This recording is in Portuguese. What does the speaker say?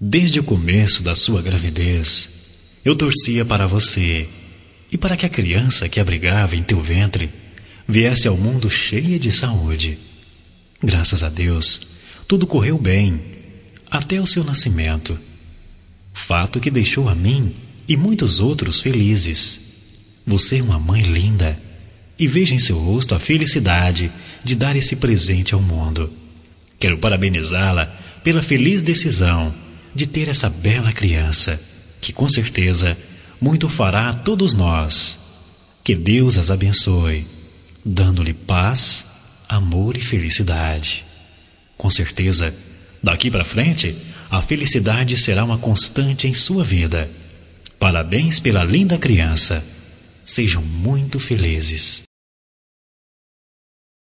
Desde o começo da sua gravidez, eu torcia para você e para que a criança que abrigava em teu ventre viesse ao mundo cheia de saúde. Graças a Deus, tudo correu bem, até o seu nascimento. Fato que deixou a mim e muitos outros felizes. Você é uma mãe linda e vejo em seu rosto a felicidade de dar esse presente ao mundo. Quero parabenizá-la pela feliz decisão de ter essa bela criança, que com certeza muito fará a todos nós. Que Deus as abençoe, dando-lhe paz, amor e felicidade. Com certeza, daqui para frente, a felicidade será uma constante em sua vida. Parabéns pela linda criança. Sejam muito felizes.